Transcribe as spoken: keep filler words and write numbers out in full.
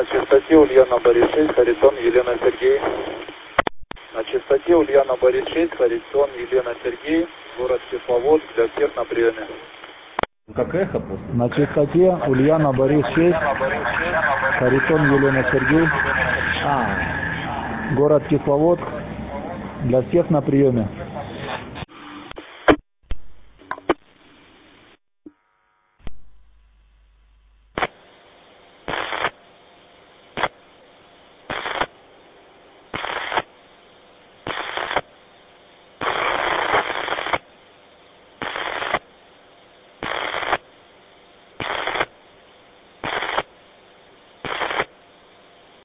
На частоте Ульяна Борис шесть, Харитон Елена Сергей. На частоте Ульяна Борис шесть, Харитон Елена Сергей, город Кисловодск, для всех на приеме. Как эхо просто? На частоте Ульяна Борис шесть, Харитон Елена Сергей, А, город Кисловодск, для всех на приеме.